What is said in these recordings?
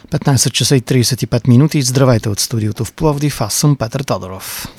15 часа и 35 минути. Здравейте от студиото в Пловдив. Аз съм Петър Тодоров.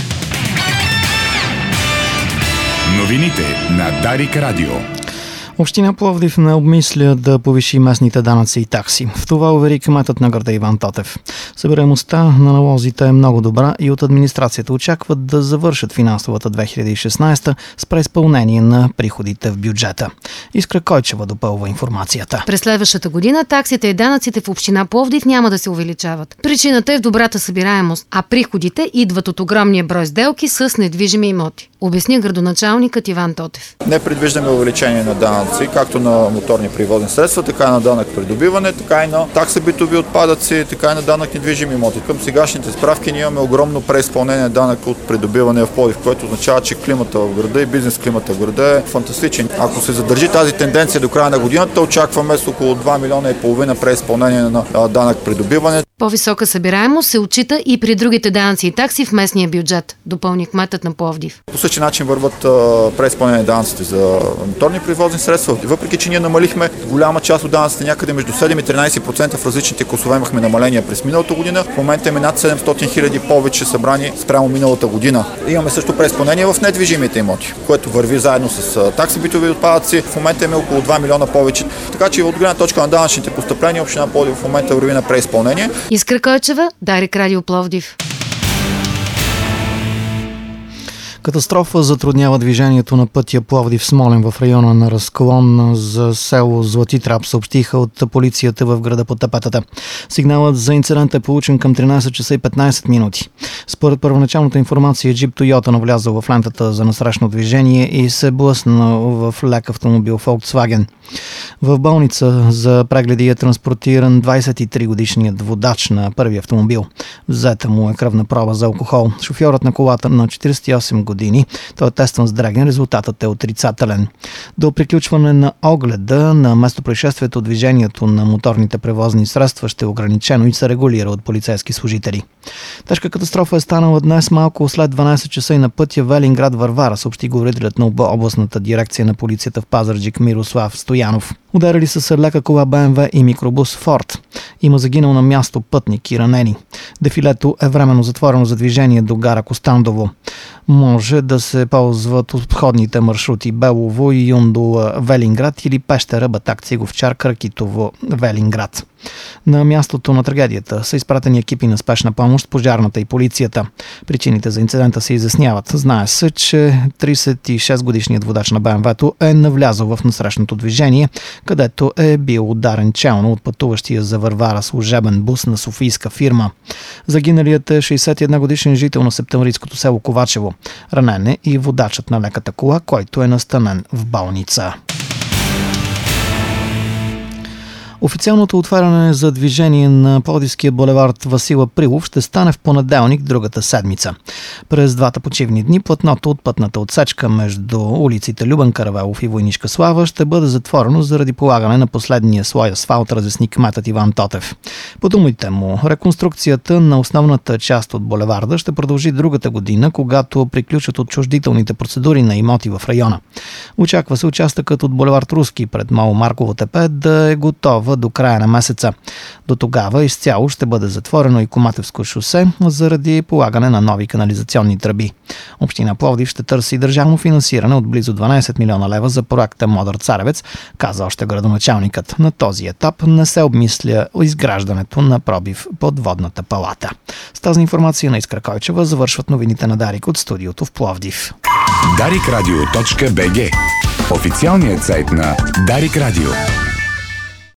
Новините на Дарик Радио. Община Пловдив не обмисля да повиши местните данъци и такси. В това увери кметът на града Иван Тотев. Събираемостта на налозите е много добра и от администрацията очакват да завършат финансовата 2016 с преизпълнение на приходите в бюджета. Искра Койчева допълва информацията. През следващата година таксите и данъците в община Пловдив няма да се увеличават. Причината е в добрата събираемост, а приходите идват от огромния брой сделки с недвижими имоти, обясни градоначалникът Иван Тотев. Не предвиждаме увеличение на данъци, както на моторни превозни средства, така и на данък придобиване, така и на такса битови отпадъци, така и на данък недвижими имоти. Към сегашните справки ние имаме огромно преизпълнение на данък от придобиване в Пловдив, което означава, че климата в града и бизнес климата в града е фантастичен. Ако се задържи тази тенденция до края на годината, очакваме с около 2,5 милиона преизпълнение на данък придобиване. По-висока събираемост се отчита и при другите данъци и такси в местния бюджет, допълни кметът на Пловдив. По същия начин върват преизпълнение на данъците за моторни превозни средства. Въпреки че ние намалихме голяма част от данъците, някъде между 7 и 13% в различните класове имахме намаления през миналата година. В момента имаме над 700 хиляди повече събрани спрямо миналата година. Имаме също преизпълнение в недвижимите имоти, което върви заедно с такси битови отпадъци. В момента имаме около 2 милиона повече. Така че от гледна точка на данъчните постъпления община Пловдив в момента върви на преизпълнение. Искра Койчева, Дарик Радио Пловдив. Катастрофа затруднява движението на пътя Пловдив-Смолян в района на разклон за село Злати трап, съобщиха от полицията в града по тапетата. Сигналът за инцидент е получен към 13 часа и 15 минути. Според първоначалната информация, джип Тойота навлязъл в лентата за насрещно движение и се блъснал в лек автомобил Volkswagen. В болница за прегледи е транспортиран 23-годишният водач на първи автомобил. Взета му е кръвна проба за алкохол. Шофьорът на колата на 48 години. Той е тестван с дреген, резултатът е отрицателен. До приключване на огледа на местопроизшествието движението на моторните превозни средства ще е ограничено и се регулира от полицейски служители. Тежка катастрофа е станала днес малко след 12 часа и на пътя Велинград-Варвара, съобщи говорителят на областната дирекция на полицията в Пазарджик Мирослав Стоянов. Ударили са се лека кола БМВ и микробус Форд. Има загинал на място пътник и ранени. Дефилето е временно затворено за движение до гара Костандово. Може да се ползват обходните маршрути Белово и Юндола Велинград или Пещера Батак Циговчар Кракитово Велинград. На мястото на трагедията са изпратени екипи на спешна помощ, пожарната и полицията. Причините за инцидента се изясняват. Знае се, че 36-годишният водач на БМВ-то е навлязъл в насрещното движение, където е бил ударен челно от пътуващия за Варвара служебен бус на софийска фирма. Загиналият е 61-годишен жител на септемврийското село Ковачево. Ранен е и водачът на леката кола, който е настанен в болница. Официалното отваряне за движение на Пловдивския булевард Васил Априлов ще стане в понеделник другата седмица. През двата почивни дни платното от пътната отсечка между улиците Любен Каравелов и Войнишка Слава ще бъде затворено заради полагане на последния слой асфалт, разясни кметът Иван Тотев. По думите му, реконструкцията на основната част от булеварда ще продължи другата година, когато приключат отчуждителните процедури на имоти в района. Очаква се участъкът от булевард Руски пред Мало Марково тепе да е готов до края на месеца. До тогава изцяло ще бъде затворено и Коматевско шосе заради полагане на нови канализационни тръби. Община Пловдив ще търси държавно финансиране от близо 12 милиона лева за проекта Модър Царевец, каза още градоначалникът. На този етап не се обмисля изграждането на пробив под водната палата. С тази информация на Искра Койчева завършват новините на Дарик от студиото в Пловдив. Daricradio.bg, официалният сайт на Дарик Радио.